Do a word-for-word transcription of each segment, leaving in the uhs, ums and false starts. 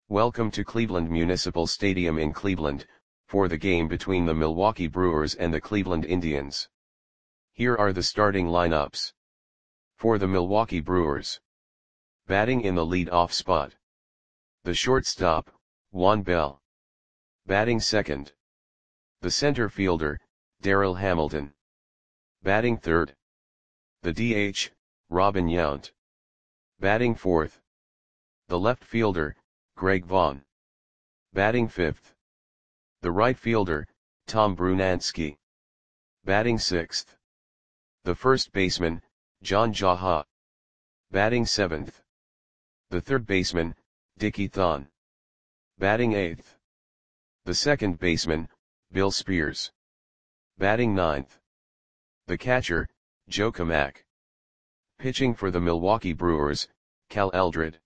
Welcome to Cleveland Municipal Stadium in Cleveland, for the game between the Milwaukee Brewers and the Cleveland Indians. Here are the starting lineups. For the Milwaukee Brewers. Batting in the lead-off spot. The shortstop, Juan Bell. Batting second. The center fielder, Darryl Hamilton. Batting third. The D H, Robin Yount. Batting fourth. The left fielder, Greg Vaughn. Batting fifth. The right fielder, Tom Brunansky. Batting sixth. The first baseman, John Jaha. Batting seventh. The third baseman, Dickie Thon. Batting eighth. The second baseman, Bill Spears. Batting ninth. The catcher, Joe Kamak. Pitching for the Milwaukee Brewers, Cal Eldred.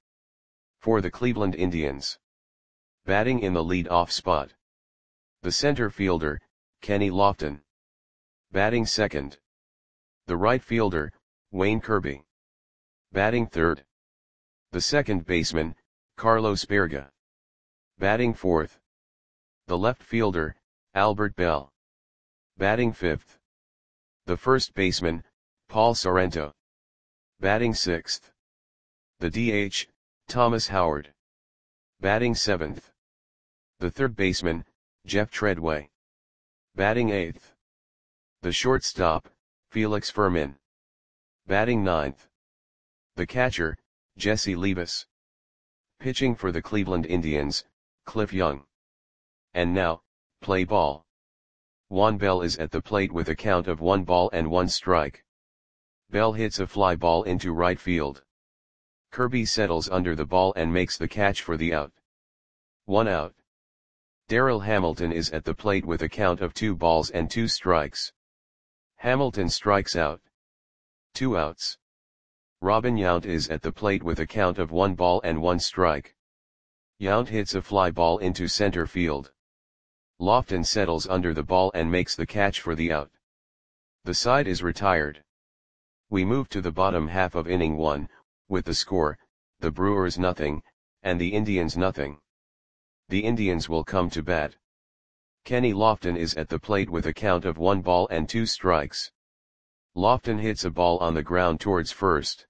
For the Cleveland Indians. Batting in the lead-off spot. The center fielder, Kenny Lofton. Batting second. The right fielder, Wayne Kirby. Batting third. The second baseman, Carlos Berga. Batting fourth. The left fielder, Albert Bell. Batting fifth. The first baseman, Paul Sorrento. Batting sixth. The D H, Thomas Howard. Batting seventh. The third baseman, Jeff Treadway. Batting eighth. The shortstop, Felix Fermin. Batting ninth. The catcher, Jesse Levis. Pitching for the Cleveland Indians, Cliff Young. And now, play ball. Juan Bell is at the plate with a count of one ball and one strike. Bell hits a fly ball into right field. Kirby settles under the ball and makes the catch for the out. One out. Darryl Hamilton is at the plate with a count of two balls and two strikes. Hamilton strikes out. Two outs. Robin Yount is at the plate with a count of one ball and one strike. Yount hits a fly ball into center field. Lofton settles under the ball and makes the catch for the out. The side is retired. We move to the bottom half of inning one, with the score, the Brewers nothing, and the Indians nothing. The Indians will come to bat. Kenny Lofton is at the plate with a count of one ball and two strikes. Lofton hits a ball on the ground towards first.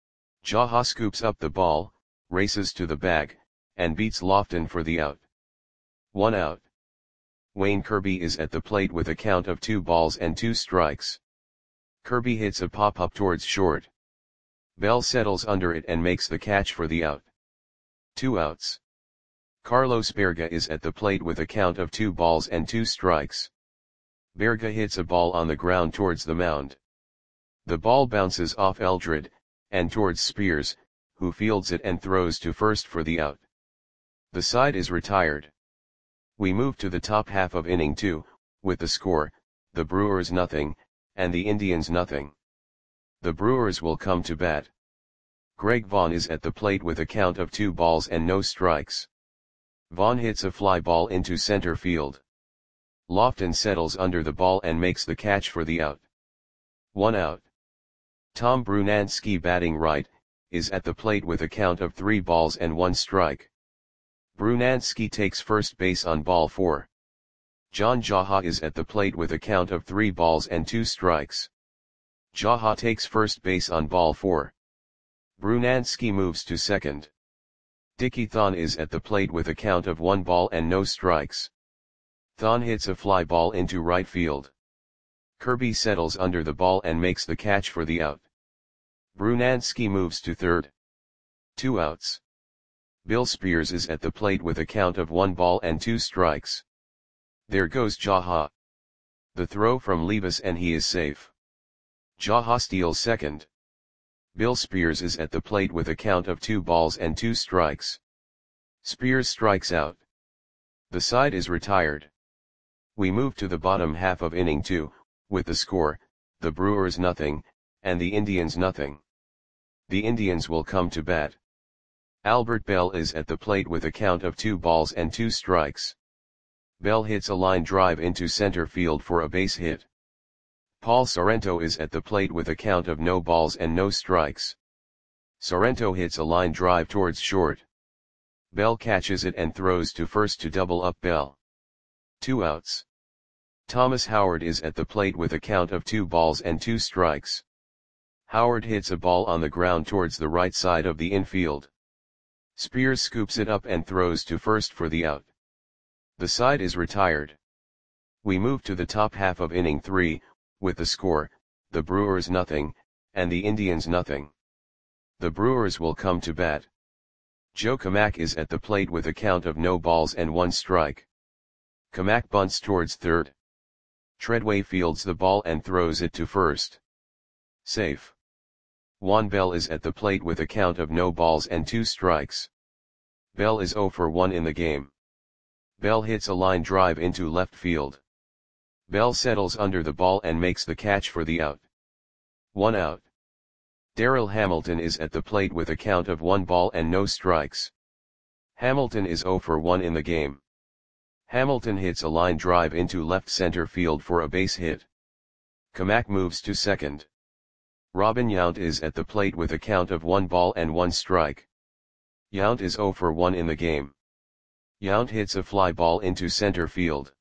Jaha scoops up the ball, races to the bag, and beats Lofton for the out. One out. Wayne Kirby is at the plate with a count of two balls and two strikes. Kirby hits a pop-up towards short. Bell settles under it and makes the catch for the out. Two outs. Carlos Berga is at the plate with a count of two balls and two strikes. Berga hits a ball on the ground towards the mound. The ball bounces off Eldred, and towards Spears, who fields it and throws to first for the out. The side is retired. We move to the top half of inning two, with the score, the Brewers nothing, and the Indians nothing. The Brewers will come to bat. Greg Vaughn is at the plate with a count of two balls and no strikes. Vaughn hits a fly ball into center field. Lofton settles under the ball and makes the catch for the out. One out. Tom Brunansky, batting right, is at the plate with a count of three balls and one strike. Brunansky takes first base on ball four. John Jaha is at the plate with a count of three balls and two strikes. Jaha takes first base on ball four. Brunansky moves to second. Dickie Thon is at the plate with a count of one ball and no strikes. Thon hits a fly ball into right field. Kirby settles under the ball and makes the catch for the out. Brunansky moves to third. Two outs. Bill Spears is at the plate with a count of one ball and two strikes. There goes Jaha. The throw from Levis and he is safe. Jaha steals second. Bill Spears is at the plate with a count of two balls and two strikes. Spears strikes out. The side is retired. We move to the bottom half of inning two, with the score, the Brewers nothing, and the Indians nothing. The Indians will come to bat. Albert Bell is at the plate with a count of two balls and two strikes. Bell hits a line drive into center field for a base hit. Paul Sorrento is at the plate with a count of no balls and no strikes. Sorrento hits a line drive towards short. Bell catches it and throws to first to double up Bell. Two outs. Thomas Howard is at the plate with a count of two balls and two strikes. Howard hits a ball on the ground towards the right side of the infield. Spears scoops it up and throws to first for the out. The side is retired. We move to the top half of inning three, with the score, the Brewers nothing, and the Indians nothing. The Brewers will come to bat. Joe Kamak is at the plate with a count of no balls and one strike. Kamak bunts towards third. Treadway fields the ball and throws it to first. Safe. Juan Bell is at the plate with a count of no balls and two strikes. Bell is oh for one in the game. Bell hits a line drive into left field. Bell settles under the ball and makes the catch for the out. One out. Darrell Hamilton is at the plate with a count of one ball and no strikes. Hamilton is oh for one in the game. Hamilton hits a line drive into left center field for a base hit. Kamak moves to second. Robin Yount is at the plate with a count of one ball and one strike. Yount is oh for one in the game. Yount hits a fly ball into center field.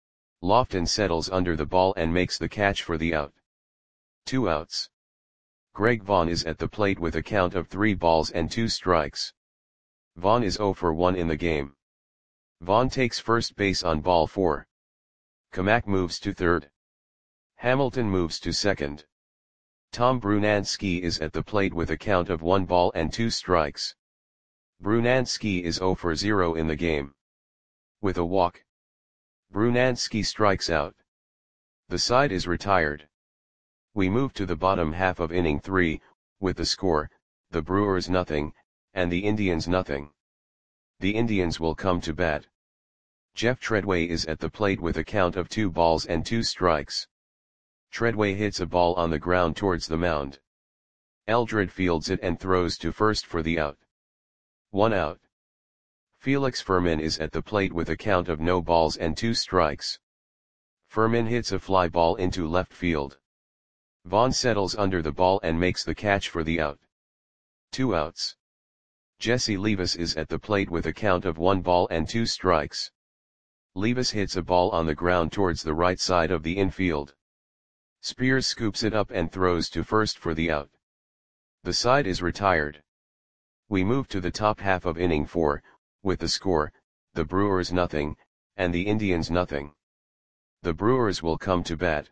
Lofton settles under the ball and makes the catch for the out. Two outs. Greg Vaughn is at the plate with a count of three balls and two strikes. Vaughn is oh for one in the game. Vaughn takes first base on ball four. Kamak moves to third. Hamilton moves to second. Tom Brunansky is at the plate with a count of one ball and two strikes. Brunansky is oh for zero in the game. With a walk, Brunansky strikes out. The side is retired. We move to the bottom half of inning three, with the score, the Brewers nothing, and the Indians nothing. The Indians will come to bat. Jeff Treadway is at the plate with a count of two balls and two strikes. Treadway hits a ball on the ground towards the mound. Eldred fields it and throws to first for the out. One out. Felix Fermin is at the plate with a count of no balls and two strikes. Fermin hits a fly ball into left field. Vaughn settles under the ball and makes the catch for the out. Two outs. Jesse Levis is at the plate with a count of one ball and two strikes. Levis hits a ball on the ground towards the right side of the infield. Spears scoops it up and throws to first for the out. The side is retired. We move to the top half of inning four, with the score, the Brewers nothing, and the Indians nothing. The Brewers will come to bat.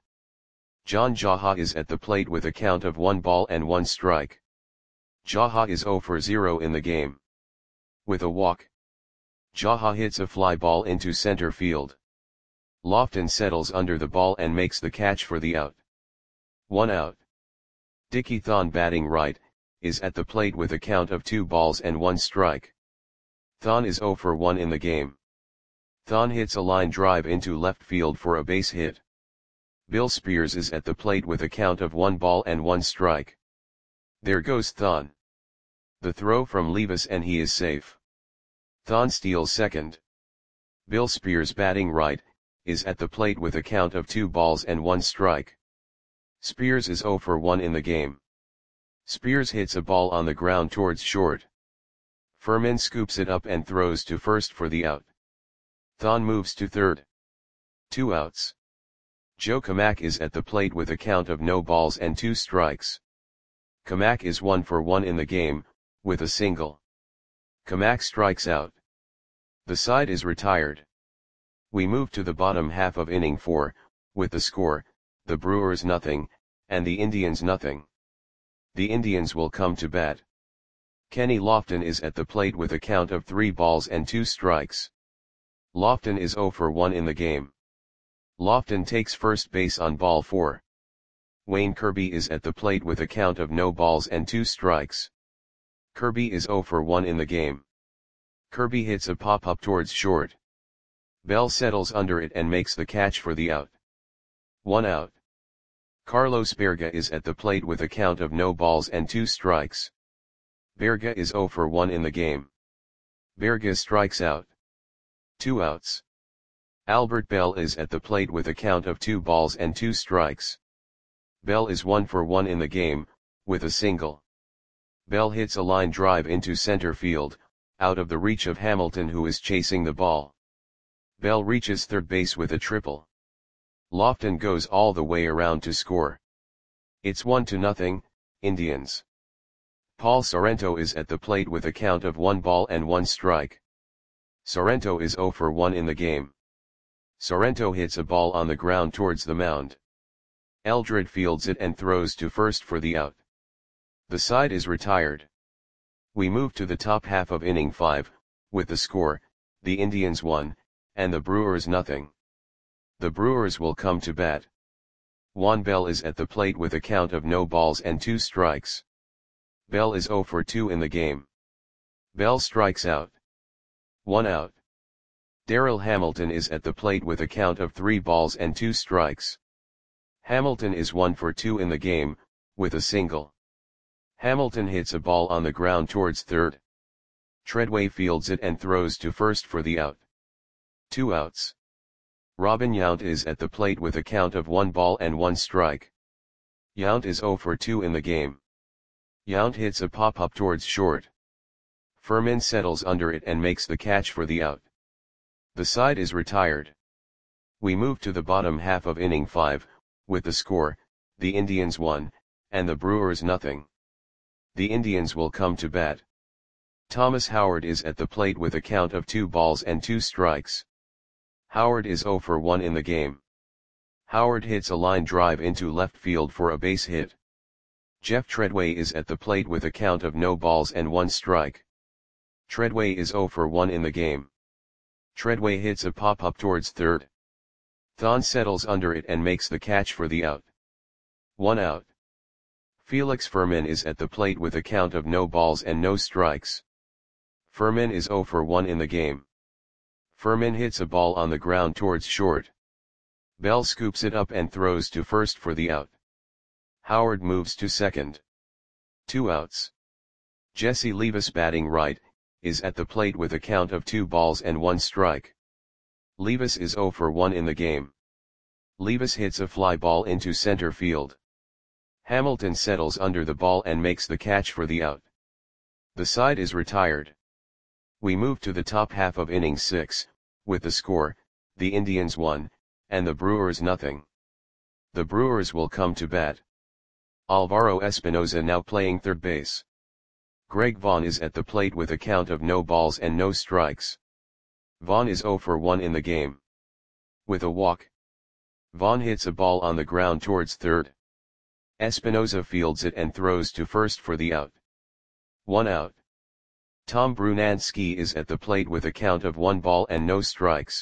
John Jaha is at the plate with a count of one ball and one strike. Jaha is oh for zero in the game. With a walk, Jaha hits a fly ball into center field. Lofton settles under the ball and makes the catch for the out. One out. Dickie Thon, batting right, is at the plate with a count of two balls and one strike. Thon is oh for one in the game. Thon hits a line drive into left field for a base hit. Bill Spears is at the plate with a count of one ball and one strike. There goes Thon. The throw from Levis and he is safe. Thon steals second. Bill Spears, batting right, is at the plate with a count of two balls and one strike. Spears is oh for one in the game. Spears hits a ball on the ground towards short. Fermin scoops it up and throws to first for the out. Thon moves to third. Two outs. Joe Kamak is at the plate with a count of no balls and two strikes. Kamak is one for one in the game, with a single. Kamak strikes out. The side is retired. We move to the bottom half of inning four, with the score, the Brewers nothing, and the Indians nothing. The Indians will come to bat. Kenny Lofton is at the plate with a count of three balls and two strikes. Lofton is oh for one in the game. Lofton takes first base on ball four. Wayne Kirby is at the plate with a count of no balls and two strikes. Kirby is oh for one in the game. Kirby hits a pop-up towards short. Bell settles under it and makes the catch for the out. One out. Carlos Berga is at the plate with a count of no balls and two strikes. Berga is oh for one in the game. Berga strikes out. Two outs. Albert Bell is at the plate with a count of two balls and two strikes. Bell is one for one in the game, with a single. Bell hits a line drive into center field, out of the reach of Hamilton, who is chasing the ball. Bell reaches third base with a triple. Lofton goes all the way around to score. It's one to nothing, Indians. Paul Sorrento is at the plate with a count of one ball and one strike. Sorrento is zero for one in the game. Sorrento hits a ball on the ground towards the mound. Eldred fields it and throws to first for the out. The side is retired. We move to the top half of inning five, with the score, the Indians one, and the Brewers nothing. The Brewers will come to bat. Juan Bell is at the plate with a count of no balls and two strikes. Bell is zero for two in the game. Bell strikes out. One out. Darryl Hamilton is at the plate with a count of three balls and two strikes. Hamilton is one for two in the game, with a single. Hamilton hits a ball on the ground towards third. Treadway fields it and throws to first for the out. Two outs. Robin Yount is at the plate with a count of one ball and one strike. Yount is zero for two in the game. Yount hits a pop-up towards short. Furman settles under it and makes the catch for the out. The side is retired. We move to the bottom half of inning five, with the score, the Indians one, and the Brewers nothing. The Indians will come to bat. Thomas Howard is at the plate with a count of two balls and two strikes. Howard is zero for one in the game. Howard hits a line drive into left field for a base hit. Jeff Treadway is at the plate with a count of no balls and one strike. Treadway is zero for one in the game. Treadway hits a pop-up towards third. Thon settles under it and makes the catch for the out. One out. Felix Furman is at the plate with a count of no balls and no strikes. Furman is zero for one in the game. Furman hits a ball on the ground towards short. Bell scoops it up and throws to first for the out. Howard moves to second. Two outs. Jesse Levis, batting right, is at the plate with a count of two balls and one strike. Levis is zero for one in the game. Levis hits a fly ball into center field. Hamilton settles under the ball and makes the catch for the out. The side is retired. We move to the top half of inning six, with the score, the Indians one, and the Brewers nothing. The Brewers will come to bat. Alvaro Espinoza now playing third base. Greg Vaughn is at the plate with a count of no balls and no strikes. Vaughn is zero for one in the game. With a walk. Vaughn hits a ball on the ground towards third. Espinoza fields it and throws to first for the out. One out. Tom Brunansky is at the plate with a count of one ball and no strikes.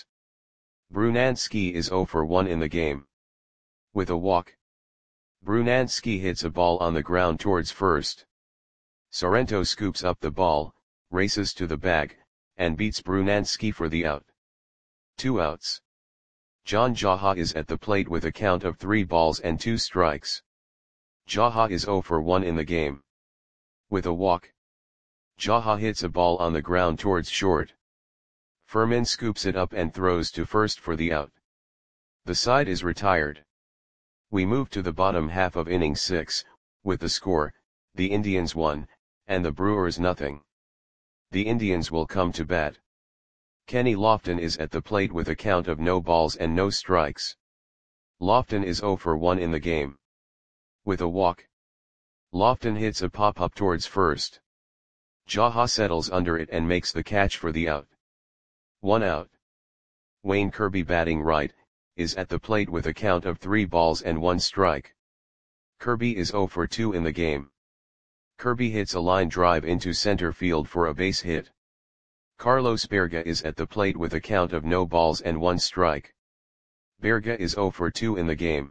Brunansky is zero for one in the game. With a walk. Brunansky hits a ball on the ground towards first. Sorrento scoops up the ball, races to the bag, and beats Brunansky for the out. Two outs. John Jaha is at the plate with a count of three balls and two strikes. Jaha is zero for one in the game. With a walk. Jaha hits a ball on the ground towards short. Furman scoops it up and throws to first for the out. The side is retired. We move to the bottom half of inning six, with the score, the Indians one, and the Brewers nothing. The Indians will come to bat. Kenny Lofton is at the plate with a count of no balls and no strikes. Lofton is zero for one in the game. With a walk. Lofton hits a pop-up towards first. Jaha settles under it and makes the catch for the out. One out. Wayne Kirby, batting right, is at the plate with a count of three balls and one strike. Kirby is zero for two in the game. Kirby hits a line drive into center field for a base hit. Carlos Berga is at the plate with a count of no balls and one strike. Berga is zero for two in the game.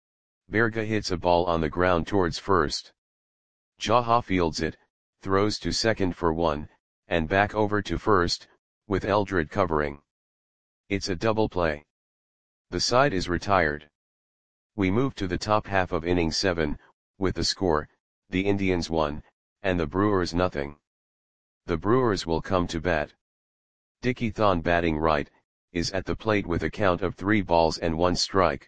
Berga hits a ball on the ground towards first. Jaha fields it, throws to second for one, and back over to first, with Eldred covering. It's a double play. The side is retired. We move to the top half of inning seven, with the score, the Indians one, and the Brewers nothing. The Brewers will come to bat. Dickie Thon, batting right, is at the plate with a count of three balls and one strike.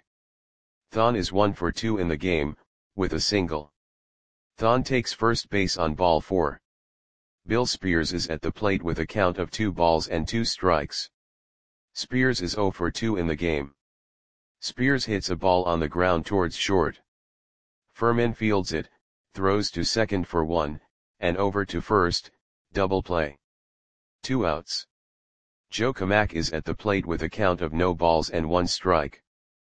Thon is one for two in the game, with a single. Thon takes first base on ball four. Bill Spears is at the plate with a count of two balls and two strikes. Spears is zero for two in the game. Spears hits a ball on the ground towards short. Furman fields it, throws to second for one, and over to first, double play. Two outs. Joe Kamak is at the plate with a count of no balls and one strike.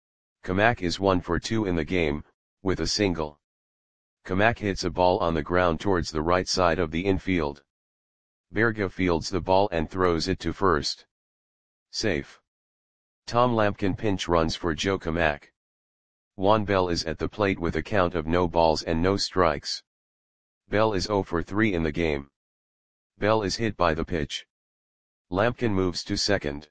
Kamak is one for two in the game, with a single. Kamak hits a ball on the ground towards the right side of the infield. Berga fields the ball and throws it to first. Safe. Tom Lampkin pinch runs for Joe Kamak. Juan Bell is at the plate with a count of no balls and no strikes. Bell is zero for three in the game. Bell is hit by the pitch. Lampkin moves to second.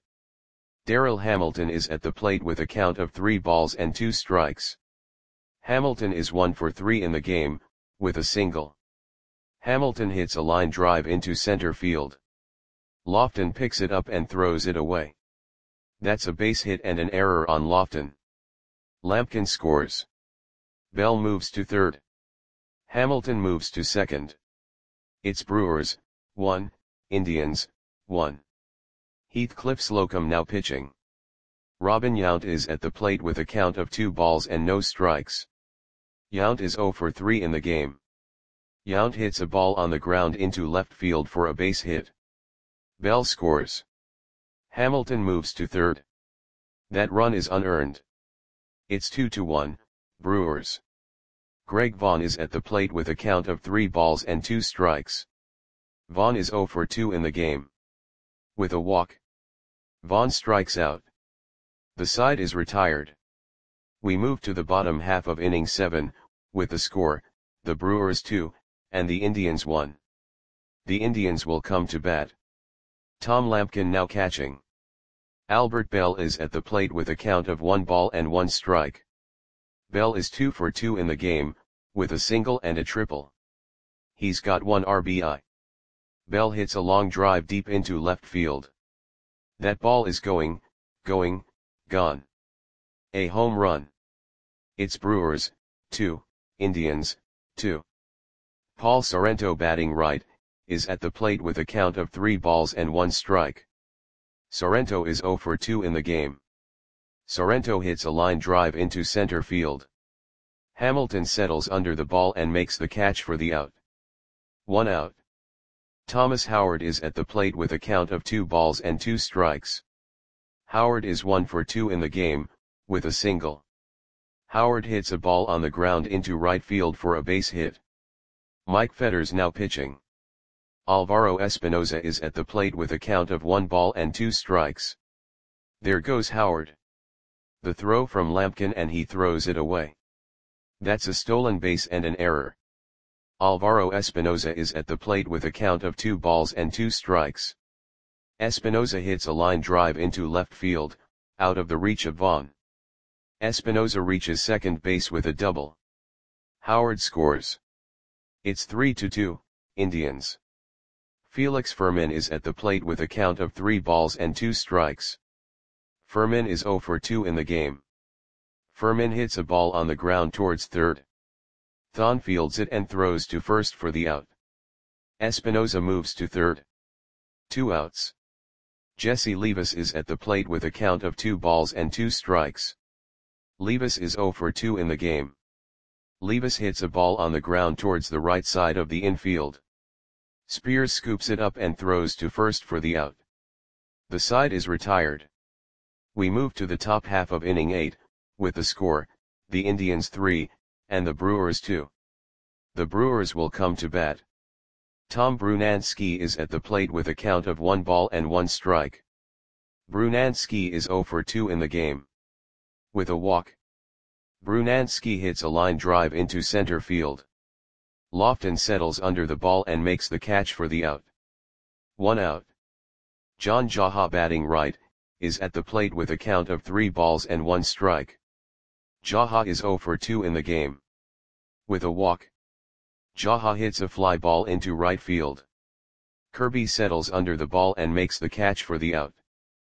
Darryl Hamilton is at the plate with a count of three balls and two strikes. Hamilton is one for three in the game, with a single. Hamilton hits a line drive into center field. Lofton picks it up and throws it away. That's a base hit and an error on Lofton. Lampkin scores. Bell moves to third. Hamilton moves to second. It's Brewers, one, Indians, one. Heathcliff Slocum now pitching. Robin Yount is at the plate with a count of two balls and no strikes. Yount is zero for three in the game. Yount hits a ball on the ground into left field for a base hit. Bell scores. Hamilton moves to third. That run is unearned. It's two to one, Brewers. Greg Vaughn is at the plate with a count of three balls and two strikes. Vaughn is zero for two in the game. With a walk. Vaughn strikes out. The side is retired. We move to the bottom half of inning seven, with the score, the Brewers two, and the Indians one. The Indians will come to bat. Tom Lampkin now catching. Albert Bell is at the plate with a count of one ball and one strike. Bell is two for two in the game, with a single and a triple. He's got one R B I. Bell hits a long drive deep into left field. That ball is going, going, gone. A home run. It's Brewers, two, Indians, two. Paul Sorrento batting right, is at the plate with a count of three balls and one strike. Sorrento is zero for two in the game. Sorrento hits a line drive into center field. Hamilton settles under the ball and makes the catch for the out. One out. Thomas Howard is at the plate with a count of two balls and two strikes. Howard is one for two in the game, with a single. Howard hits a ball on the ground into right field for a base hit. Mike Fetters now pitching. Alvaro Espinoza is at the plate with a count of one ball and two strikes. There goes Howard. The throw from Lampkin and he throws it away. That's a stolen base and an error. Alvaro Espinoza is at the plate with a count of two balls and two strikes. Espinoza hits a line drive into left field, out of the reach of Vaughn. Espinoza reaches second base with a double. Howard scores. It's three to two, Indians. Felix Furman is at the plate with a count of three balls and two strikes. Furman is zero for two in the game. Furman hits a ball on the ground towards third. Thon fields it and throws to first for the out. Espinoza moves to third. Two outs. Jesse Levis is at the plate with a count of two balls and two strikes. Levis is zero for two in the game. Levis hits a ball on the ground towards the right side of the infield. Spears scoops it up and throws to first for the out. The side is retired. We move to the top half of inning eight, with the score, the Indians three, and the Brewers two. The Brewers will come to bat. Tom Brunansky is at the plate with a count of one ball and one strike. Brunansky is zero for two in the game. With a walk. Brunansky hits a line drive into center field. Lofton settles under the ball and makes the catch for the out. One out. John Jaha batting right, is at the plate with a count of three balls and one strike. Jaha is zero for two in the game. With a walk. Jaha hits a fly ball into right field. Kirby settles under the ball and makes the catch for the out.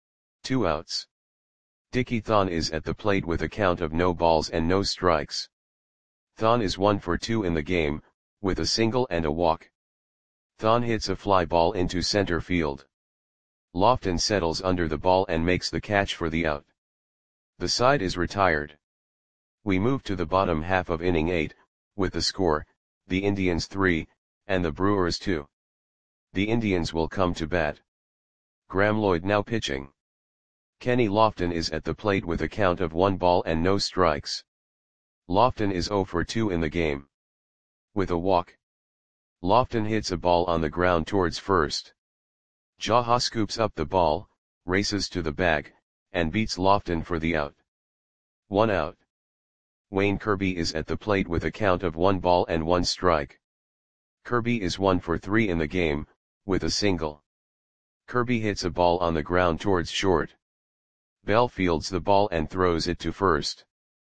Two outs. Dickie Thon is at the plate with a count of no balls and no strikes. Thon is one for two in the game, with a single and a walk. Thon hits a fly ball into center field. Lofton settles under the ball and makes the catch for the out. The side is retired. We move to the bottom half of inning eight, with the score, the Indians three, and the Brewers two. The Indians will come to bat. Graeme Lloyd now pitching. Kenny Lofton is at the plate with a count of one ball and no strikes. Lofton is zero for two in the game. With a walk. Lofton hits a ball on the ground towards first. Jaha scoops up the ball, races to the bag, and beats Lofton for the out. One out. Wayne Kirby is at the plate with a count of one ball and one strike. Kirby is one for three in the game, with a single. Kirby hits a ball on the ground towards short. Bell fields the ball and throws it to first.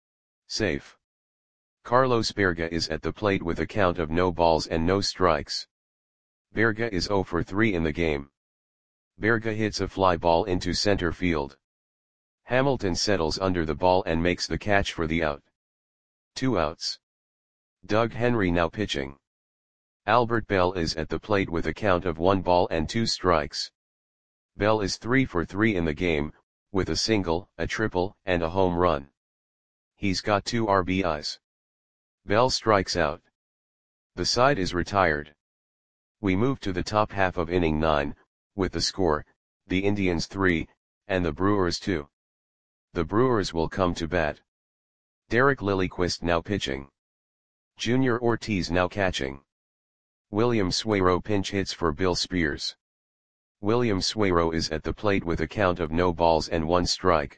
Safe. Carlos Berga is at the plate with a count of no balls and no strikes. Berga is zero for three in the game. Berga hits a fly ball into center field. Hamilton settles under the ball and makes the catch for the out. Two outs. Doug Henry now pitching. Albert Bell is at the plate with a count of one ball and two strikes. Bell is three for three in the game, with a single, a triple, and a home run. He's got two R B Is. Bell strikes out. The side is retired. We move to the top half of inning nine, with the score, the Indians three, and the Brewers two. The Brewers will come to bat. Derek Lilliquist now pitching. Junior Ortiz now catching. William Suero pinch hits for Bill Spears. William Suero is at the plate with a count of no balls and one strike.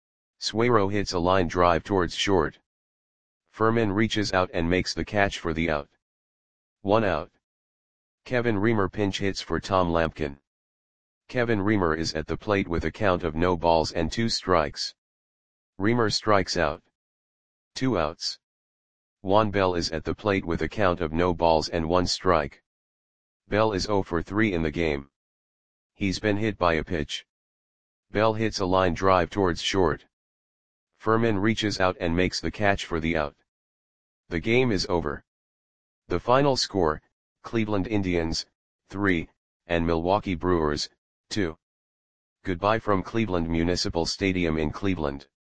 Suero hits a line drive towards short. Furman reaches out and makes the catch for the out. One out. Kevin Reamer pinch hits for Tom Lampkin. Kevin Reamer is at the plate with a count of no balls and two strikes. Reamer strikes out. Two outs. Juan Bell is at the plate with a count of no balls and one strike. Bell is zero for three in the game. He's been hit by a pitch. Bell hits a line drive towards short. Furman reaches out and makes the catch for the out. The game is over. The final score, Cleveland Indians, three, and Milwaukee Brewers, two. Goodbye from Cleveland Municipal Stadium in Cleveland.